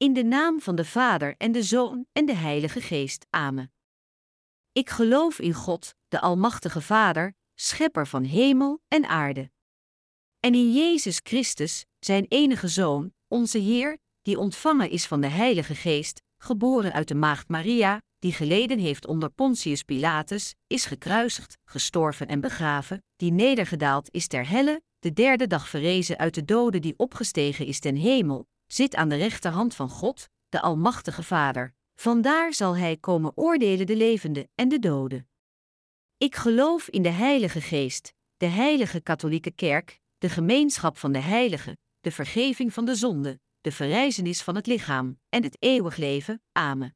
In de naam van de Vader en de Zoon en de Heilige Geest. Amen. Ik geloof in God, de Almachtige Vader, schepper van hemel en aarde. En in Jezus Christus, zijn enige Zoon, onze Heer, die ontvangen is van de Heilige Geest, geboren uit de maagd Maria, die geleden heeft onder Pontius Pilatus, is gekruisigd, gestorven en begraven, die nedergedaald is ter helle, de derde dag verrezen uit de doden, die opgestegen is ten hemel, zit aan de rechterhand van God, de Almachtige Vader. Vandaar zal hij komen oordelen de levenden en de doden. Ik geloof in de Heilige Geest, de heilige katholieke kerk, de gemeenschap van de heiligen, de vergeving van de zonden, de verrijzenis van het lichaam en het eeuwig leven. Amen.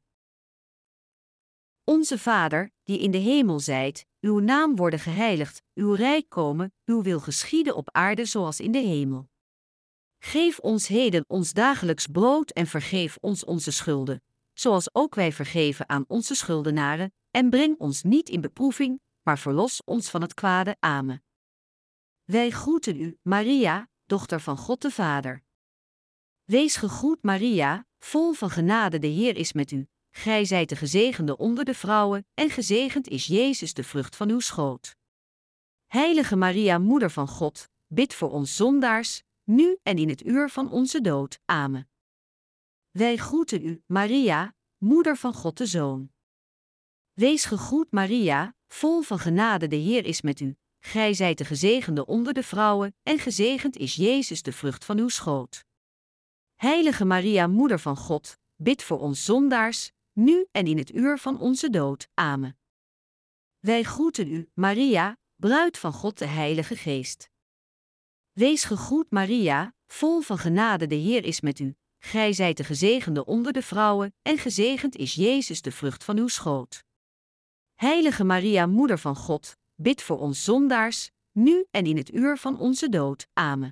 Onze Vader, die in de hemel zijt, uw naam worden geheiligd, uw rijk komen, uw wil geschieden op aarde zoals in de hemel. Geef ons heden ons dagelijks brood en vergeef ons onze schulden, zoals ook wij vergeven aan onze schuldenaren, en breng ons niet in beproeving, maar verlos ons van het kwade. Amen. Wij groeten u, Maria, dochter van God de Vader. Wees gegroet, Maria, vol van genade, de Heer is met u. Gij zijt de gezegende onder de vrouwen, en gezegend is Jezus, de vrucht van uw schoot. Heilige Maria, moeder van God, bid voor ons zondaars, nu en in het uur van onze dood. Amen. Wij groeten u, Maria, moeder van God de Zoon. Wees gegroet, Maria, vol van genade, de Heer is met u. Gij zijt de gezegende onder de vrouwen, en gezegend is Jezus, de vrucht van uw schoot. Heilige Maria, moeder van God, bid voor ons zondaars, nu en in het uur van onze dood. Amen. Wij groeten u, Maria, bruid van God de Heilige Geest. Wees gegroet, Maria, vol van genade, de Heer is met u. Gij zijt de gezegende onder de vrouwen, en gezegend is Jezus, de vrucht van uw schoot. Heilige Maria, moeder van God, bid voor ons zondaars, nu en in het uur van onze dood. Amen.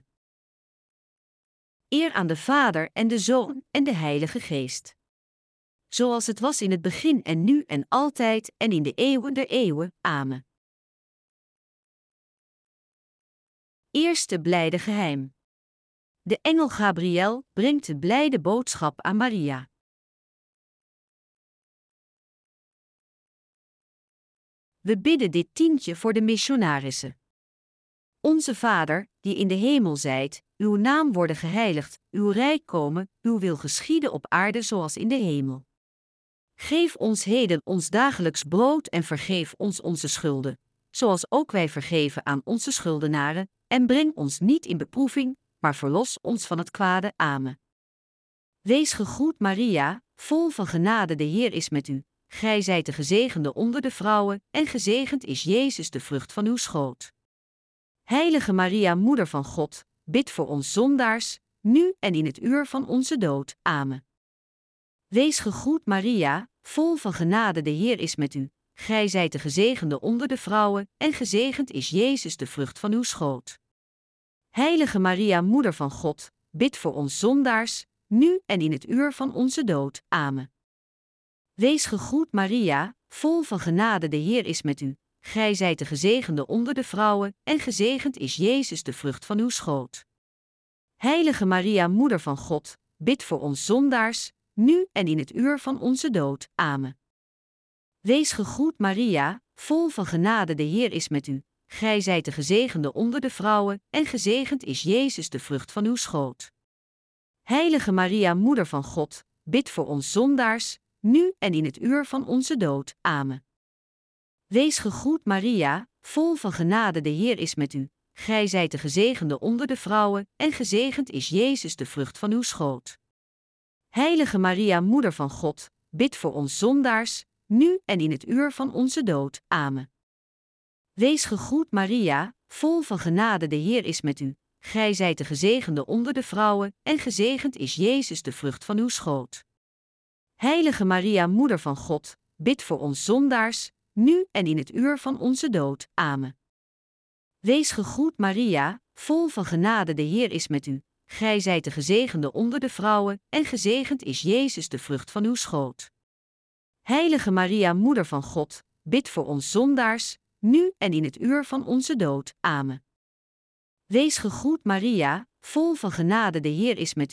Eer aan de Vader en de Zoon en de Heilige Geest. Zoals het was in het begin en nu en altijd en in de eeuwen der eeuwen. Amen. Eerste blijde geheim. De engel Gabriël brengt de blijde boodschap aan Maria. We bidden dit tientje voor de missionarissen. Onze Vader, die in de hemel zijt, uw naam worden geheiligd, uw rijk komen, uw wil geschieden op aarde zoals in de hemel. Geef ons heden ons dagelijks brood en vergeef ons onze schulden, zoals ook wij vergeven aan onze schuldenaren, en breng ons niet in beproeving, maar verlos ons van het kwade. Amen. Wees gegroet, Maria, vol van genade, de Heer is met u. Gij zijt de gezegende onder de vrouwen, en gezegend is Jezus, de vrucht van uw schoot. Heilige Maria, moeder van God, bid voor ons zondaars, nu en in het uur van onze dood. Amen. Wees gegroet, Maria, vol van genade, de Heer is met u. Gij zijt de gezegende onder de vrouwen, en gezegend is Jezus, de vrucht van uw schoot. Heilige Maria, moeder van God, bid voor ons zondaars, nu en in het uur van onze dood. Amen. Wees gegroet, Maria, vol van genade, de Heer is met u. Gij zijt de gezegende onder de vrouwen, en gezegend is Jezus, de vrucht van uw schoot. Heilige Maria, moeder van God, bid voor ons zondaars, nu en in het uur van onze dood. Amen. Wees gegroet, Maria, vol van genade, de Heer is met u. Gij zijt de gezegende onder de vrouwen, en gezegend is Jezus, de vrucht van uw schoot. Heilige Maria, moeder van God, bid voor ons zondaars, nu en in het uur van onze dood. Amen. Wees gegroet, Maria, vol van genade, de Heer is met u. Gij zijt de gezegende onder de vrouwen, en gezegend is Jezus, de vrucht van uw schoot. Heilige Maria, moeder van God, bid voor ons zondaars, nu en in het uur van onze dood. Amen. Wees gegroet, Maria, vol van genade, de Heer is met u. Gij zijt de gezegende onder de vrouwen, en gezegend is Jezus, de vrucht van uw schoot. Heilige Maria, moeder van God, bid voor ons zondaars, nu en in het uur van onze dood. Amen. Wees gegroet, Maria, vol van genade, de Heer is met u. Gij zijt de gezegende onder de vrouwen, en gezegend is Jezus, de vrucht van uw schoot. Heilige Maria, moeder van God, bid voor ons zondaars, nu en in het uur van onze dood. Amen. Wees gegroet, Maria, vol van genade, de Heer is met u.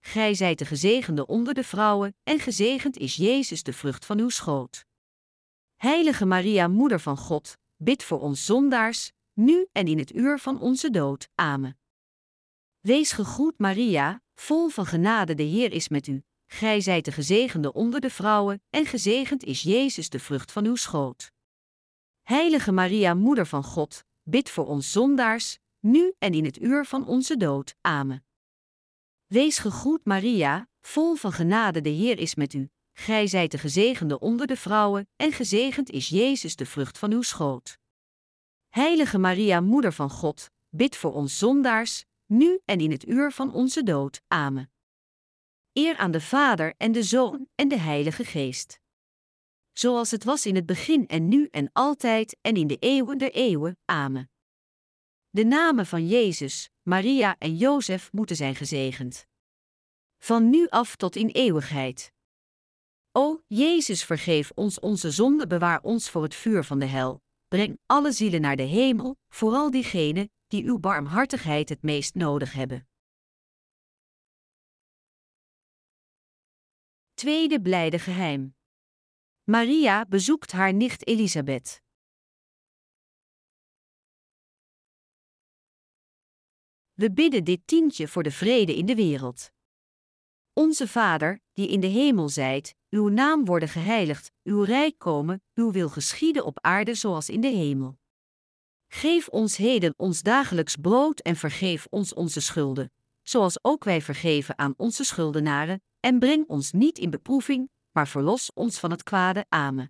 Gij zijt de gezegende onder de vrouwen, en gezegend is Jezus de vrucht van uw schoot. Heilige Maria, Moeder van God, bid voor ons zondaars, nu en in het uur van onze dood. Amen. Wees gegroet Maria, vol van genade, de Heer is met u. Gij zijt de gezegende onder de vrouwen, en gezegend is Jezus de vrucht van uw schoot. Heilige Maria, Moeder van God, bid voor ons zondaars, nu en in het uur van onze dood. Amen. Wees gegroet Maria, vol van genade, de Heer is met u. Gij zijt de gezegende onder de vrouwen, en gezegend is Jezus de vrucht van uw schoot. Heilige Maria, Moeder van God, bid voor ons zondaars, nu en in het uur van onze dood. Amen. Eer aan de Vader en de Zoon en de Heilige Geest. Zoals het was in het begin en nu en altijd en in de eeuwen der eeuwen. Amen. De namen van Jezus, Maria en Jozef moeten zijn gezegend. Van nu af tot in eeuwigheid. O, Jezus, vergeef ons onze zonde, bewaar ons voor het vuur van de hel. Breng alle zielen naar de hemel, vooral diegenen die uw barmhartigheid het meest nodig hebben. Tweede blijde geheim. Maria bezoekt haar nicht Elisabeth. We bidden dit tientje voor de vrede in de wereld. Onze Vader, die in de hemel zijt, uw naam worden geheiligd, uw rijk komen, uw wil geschieden op aarde zoals in de hemel. Geef ons heden ons dagelijks brood en vergeef ons onze schulden, zoals ook wij vergeven aan onze schuldenaren, en breng ons niet in beproeving, maar verlos ons van het kwade. Amen.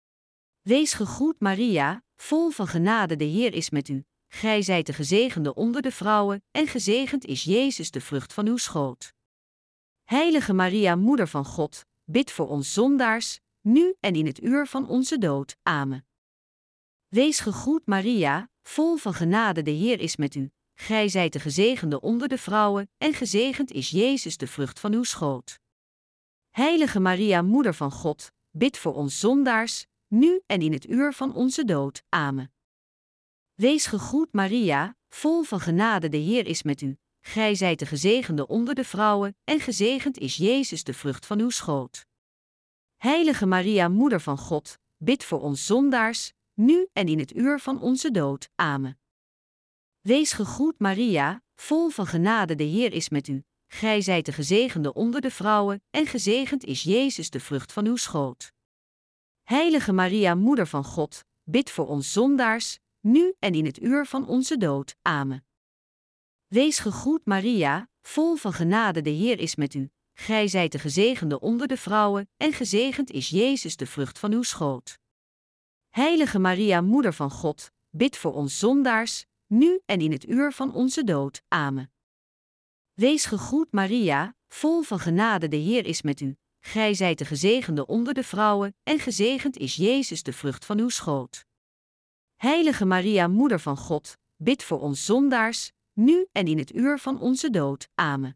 Wees gegroet Maria, vol van genade, de Heer is met u. Gij zijt de gezegende onder de vrouwen, en gezegend is Jezus de vrucht van uw schoot. Heilige Maria, Moeder van God, bid voor ons zondaars, nu en in het uur van onze dood. Amen. Wees gegroet Maria, vol van genade, de Heer is met u. Gij zijt de gezegende onder de vrouwen, en gezegend is Jezus de vrucht van uw schoot. Heilige Maria, Moeder van God, bid voor ons zondaars, nu en in het uur van onze dood. Amen. Wees gegroet Maria, vol van genade, de Heer is met u. Gij zijt de gezegende onder de vrouwen, en gezegend is Jezus de vrucht van uw schoot. Heilige Maria, Moeder van God, bid voor ons zondaars, nu en in het uur van onze dood. Amen. Wees gegroet Maria, vol van genade, de Heer is met u. Gij zijt de gezegende onder de vrouwen, en gezegend is Jezus de vrucht van uw schoot. Heilige Maria, Moeder van God, bid voor ons zondaars, nu en in het uur van onze dood. Amen. Wees gegroet Maria, vol van genade, de Heer is met u. Gij zijt de gezegende onder de vrouwen, en gezegend is Jezus de vrucht van uw schoot. Heilige Maria, Moeder van God, bid voor ons zondaars, nu en in het uur van onze dood. Amen. Wees gegroet Maria, vol van genade, de Heer is met u. Gij zijt de gezegende onder de vrouwen, en gezegend is Jezus de vrucht van uw schoot. Heilige Maria, Moeder van God, bid voor ons zondaars, nu en in het uur van onze dood. Amen.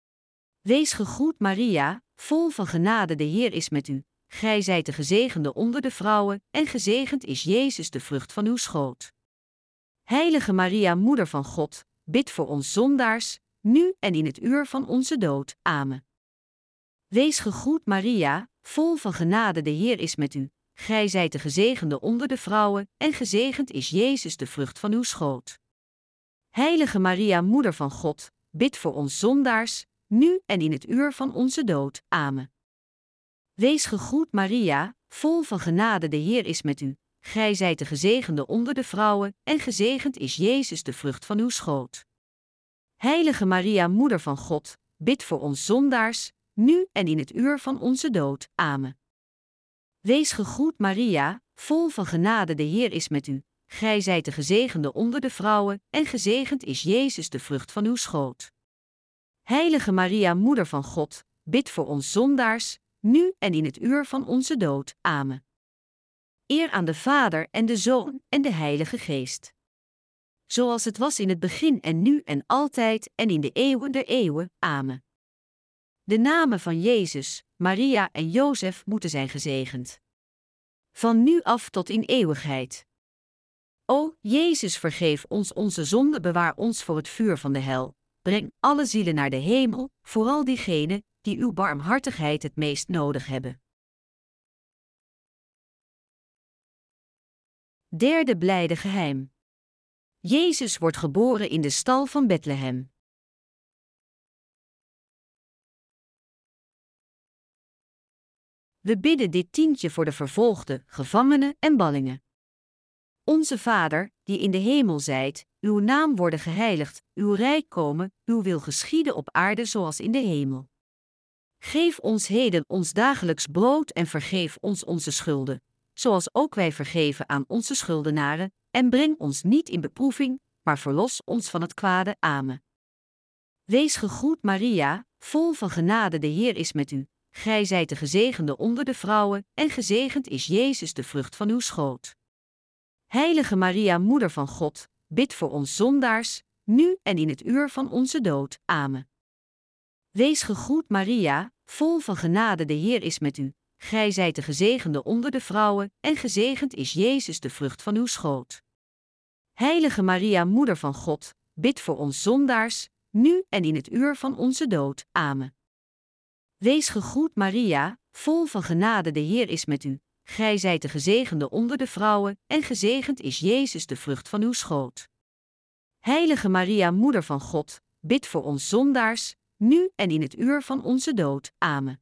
Wees gegroet Maria, vol van genade, de Heer is met u. Gij zijt de gezegende onder de vrouwen, en gezegend is Jezus de vrucht van uw schoot. Heilige Maria, Moeder van God, bid voor ons zondaars, nu en in het uur van onze dood. Amen. Wees gegroet Maria, vol van genade, de Heer is met u. Gij zijt de gezegende onder de vrouwen, en gezegend is Jezus de vrucht van uw schoot. Heilige Maria, Moeder van God, bid voor ons zondaars, nu en in het uur van onze dood. Amen. Wees gegroet Maria, vol van genade, de Heer is met u. Gij zijt de gezegende onder de vrouwen, en gezegend is Jezus de vrucht van uw schoot. Heilige Maria, Moeder van God, bid voor ons zondaars, nu en in het uur van onze dood. Amen. Wees gegroet Maria, vol van genade, de Heer is met u. Gij zijt de gezegende onder de vrouwen, en gezegend is Jezus de vrucht van uw schoot. Heilige Maria, Moeder van God, bid voor ons zondaars, nu en in het uur van onze dood. Amen. Eer aan de Vader en de Zoon en de Heilige Geest. Zoals het was in het begin en nu en altijd en in de eeuwen der eeuwen. Amen. De namen van Jezus, Maria en Jozef moeten zijn gezegend. Van nu af tot in eeuwigheid. O, Jezus, vergeef ons onze zonde, bewaar ons voor het vuur van de hel. breng alle zielen naar de hemel, vooral diegenen die uw barmhartigheid het meest nodig hebben. Derde blijde geheim. Jezus wordt geboren in de stal van Bethlehem. We bidden dit tientje voor de vervolgden, gevangenen en ballingen. Onze Vader, die in de hemel zijt, uw naam worden geheiligd, uw rijk komen, uw wil geschieden op aarde zoals in de hemel. Geef ons heden ons dagelijks brood en vergeef ons onze schulden, zoals ook wij vergeven aan onze schuldenaren, en breng ons niet in beproeving, maar verlos ons van het kwade. Amen. Wees gegroet Maria, vol van genade, de Heer is met u. Gij zijt de gezegende onder de vrouwen, en gezegend is Jezus, de vrucht van uw schoot. Heilige Maria, Moeder van God, bid voor ons zondaars, nu en in het uur van onze dood. Amen. Wees gegroet Maria, vol van genade, de Heer is met u. Gij zijt de gezegende onder de vrouwen, en gezegend is Jezus, de vrucht van uw schoot. Heilige Maria, Moeder van God, bid voor ons zondaars, nu en in het uur van onze dood. Amen. Wees gegroet Maria, vol van genade, de Heer is met u. Gij zijt de gezegende onder de vrouwen, en gezegend is Jezus, de vrucht van uw schoot. Heilige Maria, Moeder van God, bid voor ons zondaars, nu en in het uur van onze dood. Amen.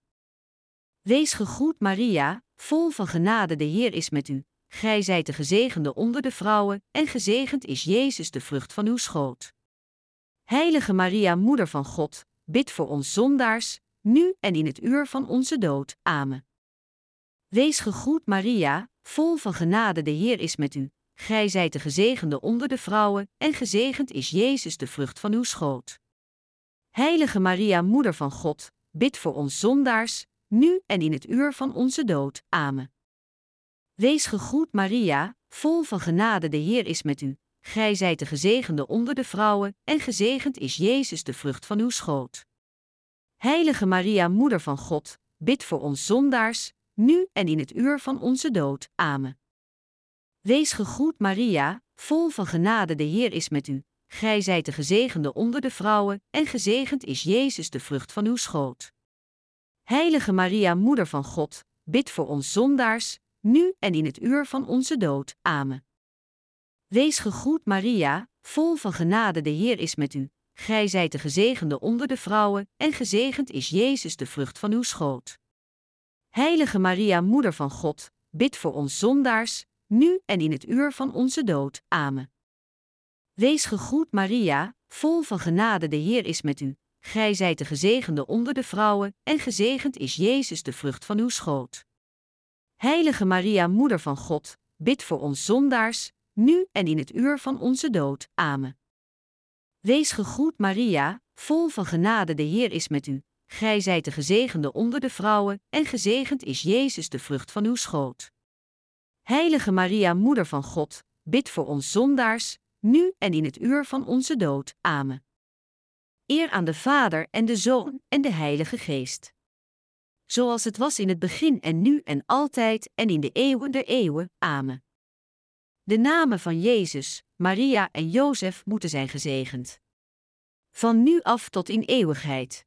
Wees gegroet Maria, vol van genade, de Heer is met u. Gij zijt de gezegende onder de vrouwen, en gezegend is Jezus, de vrucht van uw schoot. Heilige Maria, Moeder van God, bid voor ons zondaars, nu en in het uur van onze dood. Amen. Wees gegroet Maria, vol van genade, de Heer is met u. Gij zijt de gezegende onder de vrouwen, en gezegend is Jezus, de vrucht van uw schoot. Heilige Maria, Moeder van God, bid voor ons zondaars, nu en in het uur van onze dood. Amen. Wees gegroet Maria, vol van genade, de Heer is met u. Gij zijt de gezegende onder de vrouwen, en gezegend is Jezus, de vrucht van uw schoot. Heilige Maria, Moeder van God, bid voor ons zondaars, nu en in het uur van onze dood. Amen. Wees gegroet Maria, vol van genade, de Heer is met u. Gij zijt de gezegende onder de vrouwen, en gezegend is Jezus, de vrucht van uw schoot. Heilige Maria, Moeder van God, bid voor ons zondaars, nu en in het uur van onze dood. Amen. Wees gegroet Maria, vol van genade, de Heer is met u. Gij zijt de gezegende onder de vrouwen, en gezegend is Jezus, de vrucht van uw schoot. Heilige Maria, Moeder van God, bid voor ons zondaars, nu en in het uur van onze dood. Amen. Wees gegroet Maria, vol van genade, de Heer is met u. Gij zijt de gezegende onder de vrouwen, en gezegend is Jezus, de vrucht van uw schoot. Heilige Maria, Moeder van God, bid voor ons zondaars, nu en in het uur van onze dood. Amen. Wees gegroet Maria, vol van genade, de Heer is met u. Gij zijt de gezegende onder de vrouwen, en gezegend is Jezus, de vrucht van uw schoot. Heilige Maria, Moeder van God, bid voor ons zondaars, nu en in het uur van onze dood. Amen. Eer aan de Vader en de Zoon en de Heilige Geest. Zoals het was in het begin en nu en altijd en in de eeuwen der eeuwen. Amen. De namen van Jezus, Maria en Jozef moeten zijn gezegend. Van nu af tot in eeuwigheid.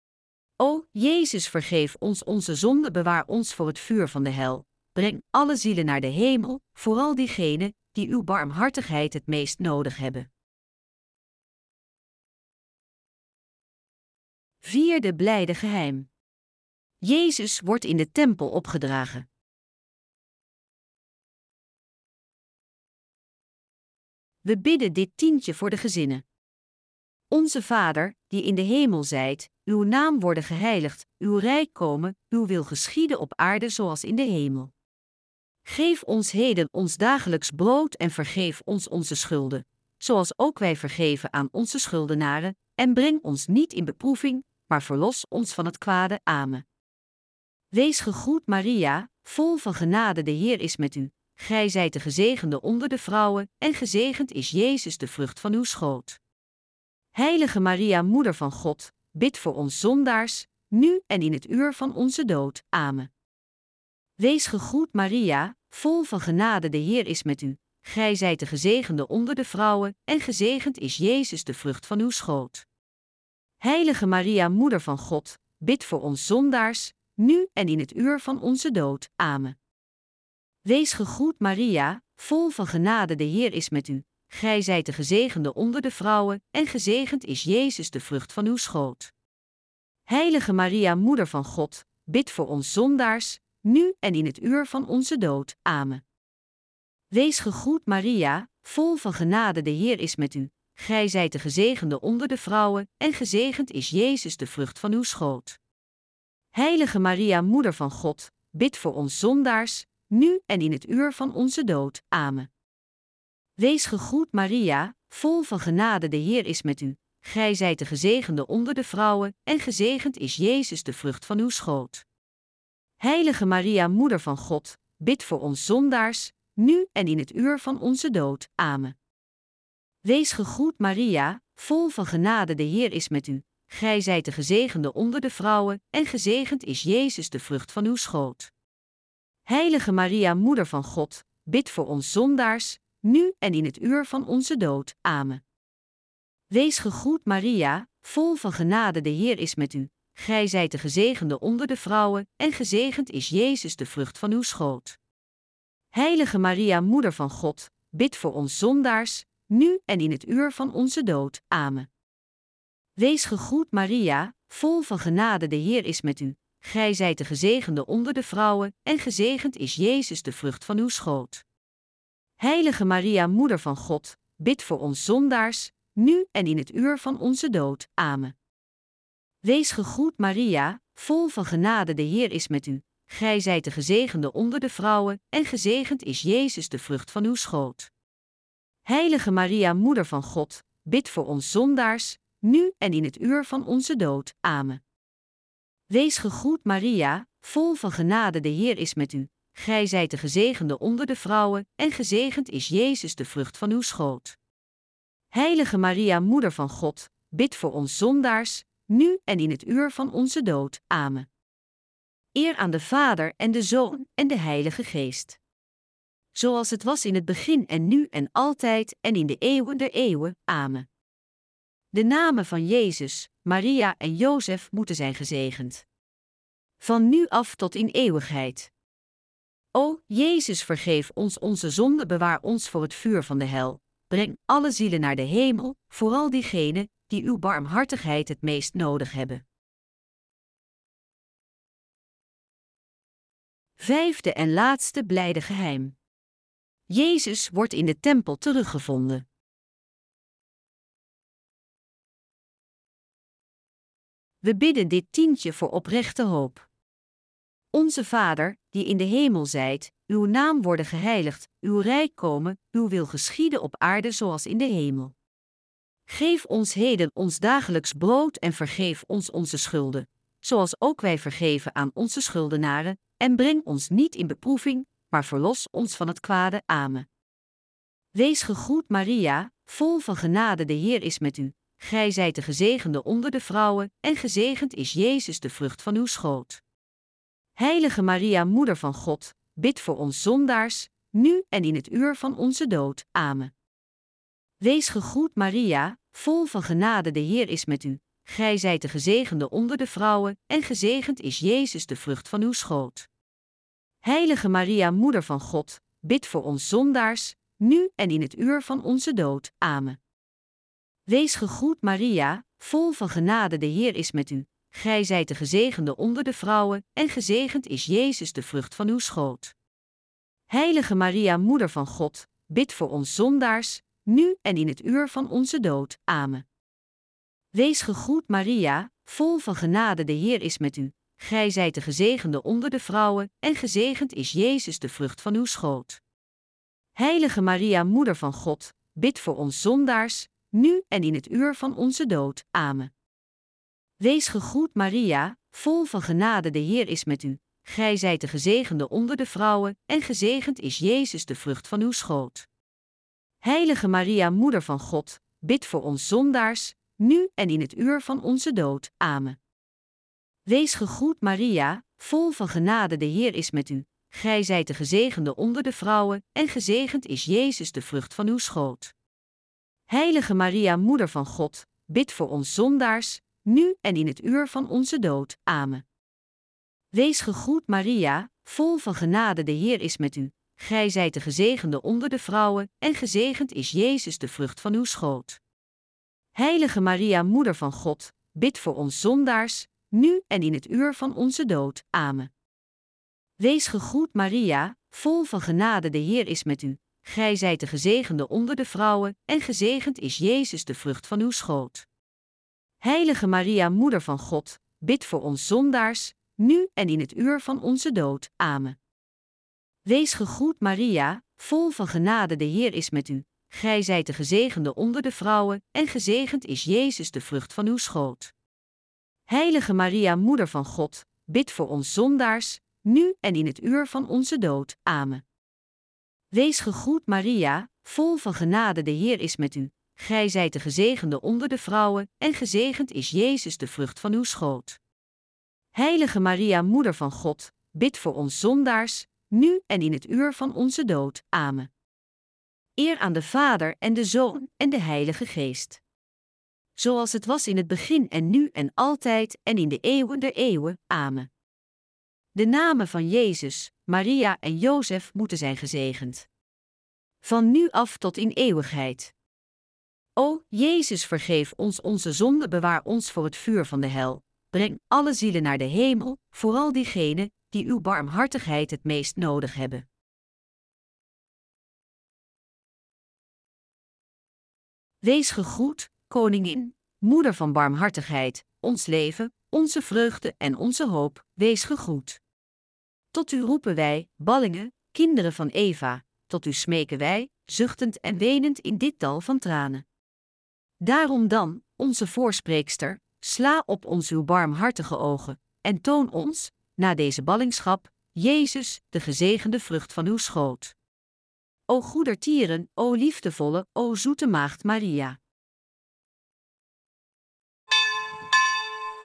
O, Jezus, vergeef ons onze zonden, bewaar ons voor het vuur van de hel. Breng alle zielen naar de hemel, vooral diegenen die uw barmhartigheid het meest nodig hebben. Vierde blijde geheim. Jezus wordt in de tempel opgedragen. We bidden dit tientje voor de gezinnen. Onze Vader, die in de hemel zijt, uw naam worden geheiligd, uw rijk komen, uw wil geschieden op aarde zoals in de hemel. Geef ons heden ons dagelijks brood en vergeef ons onze schulden, zoals ook wij vergeven aan onze schuldenaren, en breng ons niet in beproeving, maar verlos ons van het kwade. Amen. Wees gegroet Maria, vol van genade, de Heer is met u. Gij zijt de gezegende onder de vrouwen, en gezegend is Jezus, de vrucht van uw schoot. Heilige Maria, Moeder van God, bid voor ons zondaars, nu en in het uur van onze dood. Amen. Wees gegroet Maria, vol van genade, de Heer is met u. Gij zijt de gezegende onder de vrouwen, en gezegend is Jezus, de vrucht van uw schoot. Heilige Maria, Moeder van God, bid voor ons zondaars, nu en in het uur van onze dood. Amen. Wees gegroet Maria, vol van genade, de Heer is met u. Gij zijt de gezegende onder de vrouwen, en gezegend is Jezus, de vrucht van uw schoot. Heilige Maria, Moeder van God, bid voor ons zondaars, nu en in het uur van onze dood. Amen. Wees gegroet Maria, vol van genade, de Heer is met u. Gij zijt de gezegende onder de vrouwen, en gezegend is Jezus, de vrucht van uw schoot. Heilige Maria, Moeder van God, bid voor ons zondaars, nu en in het uur van onze dood. Amen. Wees gegroet Maria, vol van genade, de Heer is met u. Gij zijt de gezegende onder de vrouwen, en gezegend is Jezus, de vrucht van uw schoot. Heilige Maria, Moeder van God, bid voor ons zondaars, nu en in het uur van onze dood. Amen. Wees gegroet Maria, vol van genade, de Heer is met u. Gij zijt de gezegende onder de vrouwen, en gezegend is Jezus, de vrucht van uw schoot. Heilige Maria, Moeder van God, bid voor ons zondaars, nu en in het uur van onze dood. Amen. Wees gegroet Maria, vol van genade, de Heer is met u. Gij zijt de gezegende onder de vrouwen, en gezegend is Jezus, de vrucht van uw schoot. Heilige Maria, Moeder van God, bid voor ons zondaars, nu en in het uur van onze dood. Amen. Wees gegroet Maria, vol van genade, de Heer is met u. Gij zijt de gezegende onder de vrouwen, en gezegend is Jezus, de vrucht van uw schoot. Heilige Maria, Moeder van God, bid voor ons zondaars, nu en in het uur van onze dood. Amen. Wees gegroet Maria, vol van genade, de Heer is met u. Gij zijt de gezegende onder de vrouwen, en gezegend is Jezus, de vrucht van uw schoot. Heilige Maria, Moeder van God, bid voor ons zondaars, nu en in het uur van onze dood. Amen. Wees gegroet Maria, vol van genade, de Heer is met u. Gij zijt de gezegende onder de vrouwen, en gezegend is Jezus, de vrucht van uw schoot. Heilige Maria, Moeder van God, bid voor ons zondaars, nu en in het uur van onze dood. Amen. Eer aan de Vader en de Zoon en de Heilige Geest. Zoals het was in het begin en nu en altijd en in de eeuwen der eeuwen. Amen. De namen van Jezus, Maria en Jozef moeten zijn gezegend. Van nu af tot in eeuwigheid. O, Jezus, vergeef ons onze zonde, bewaar ons voor het vuur van de hel. Breng alle zielen naar de hemel, vooral diegenen die uw barmhartigheid het meest nodig hebben. Vijfde en laatste blijde geheim. Jezus wordt in de tempel teruggevonden. We bidden dit tientje voor oprechte hoop. Onze Vader, die in de hemel zijt, uw naam worden geheiligd, uw rijk komen, uw wil geschieden op aarde zoals in de hemel. Geef ons heden ons dagelijks brood en vergeef ons onze schulden, zoals ook wij vergeven aan onze schuldenaren, en breng ons niet in beproeving, maar verlos ons van het kwade. Amen. Wees gegroet Maria, vol van genade, de Heer is met u. Gij zijt de gezegende onder de vrouwen, en gezegend is Jezus, de vrucht van uw schoot. Heilige Maria, Moeder van God, bid voor ons zondaars, nu en in het uur van onze dood. Amen. Wees gegroet Maria, vol van genade, de Heer is met u. Gij zijt de gezegende onder de vrouwen, en gezegend is Jezus, de vrucht van uw schoot. Heilige Maria, Moeder van God, bid voor ons zondaars, nu en in het uur van onze dood. Amen. Wees gegroet Maria, vol van genade, de Heer is met u. Gij zijt de gezegende onder de vrouwen, en gezegend is Jezus, de vrucht van uw schoot. Heilige Maria, Moeder van God, bid voor ons zondaars, nu en in het uur van onze dood. Amen. Wees gegroet Maria, vol van genade, de Heer is met u. Gij zijt de gezegende onder de vrouwen, en gezegend is Jezus, de vrucht van uw schoot. Heilige Maria, Moeder van God, bid voor ons zondaars, nu en in het uur van onze dood. Amen. Wees gegroet Maria, vol van genade, de Heer is met u. Gij zijt de gezegende onder de vrouwen, en gezegend is Jezus, de vrucht van uw schoot. Heilige Maria, Moeder van God, bid voor ons zondaars, nu en in het uur van onze dood. Amen. Wees gegroet Maria, vol van genade, de Heer is met u. Gij zijt de gezegende onder de vrouwen, en gezegend is Jezus, de vrucht van uw schoot. Heilige Maria, Moeder van God, bid voor ons zondaars, nu en in het uur van onze dood. Amen. Wees gegroet Maria, vol van genade, de Heer is met u. Gij zijt de gezegende onder de vrouwen, en gezegend is Jezus, de vrucht van uw schoot. Heilige Maria, Moeder van God, bid voor ons zondaars, nu en in het uur van onze dood. Amen. Wees gegroet Maria, vol van genade, de Heer is met u. Gij zijt de gezegende onder de vrouwen, en gezegend is Jezus, de vrucht van uw schoot. Heilige Maria, Moeder van God, bid voor ons zondaars, nu en in het uur van onze dood. Amen. Wees gegroet Maria, vol van genade, de Heer is met u. Gij zijt de gezegende onder de vrouwen, en gezegend is Jezus, de vrucht van uw schoot. Heilige Maria, Moeder van God, bid voor ons zondaars, nu en in het uur van onze dood. Amen. Wees gegroet Maria, vol van genade, de Heer is met u. Gij zijt de gezegende onder de vrouwen, en gezegend is Jezus, de vrucht van uw schoot. Heilige Maria, Moeder van God, bid voor ons zondaars, nu en in het uur van onze dood. Amen. Eer aan de Vader en de Zoon en de Heilige Geest. Zoals het was in het begin en nu en altijd en in de eeuwen der eeuwen. Amen. De namen van Jezus, Maria en Jozef moeten zijn gezegend. Van nu af tot in eeuwigheid. O, Jezus, vergeef ons onze zonden, bewaar ons voor het vuur van de hel. Breng alle zielen naar de hemel, vooral diegenen die uw barmhartigheid het meest nodig hebben. Wees gegroet, Koningin, Moeder van barmhartigheid, ons leven, onze vreugde en onze hoop, wees gegroet. Tot u roepen wij, ballingen, kinderen van Eva, tot u smeken wij, zuchtend en wenend in dit dal van tranen. Daarom dan, onze voorspreekster, sla op ons uw barmhartige ogen, en toon ons, na deze ballingschap, Jezus, de gezegende vrucht van uw schoot. O goedertieren, o liefdevolle, o zoete maagd Maria.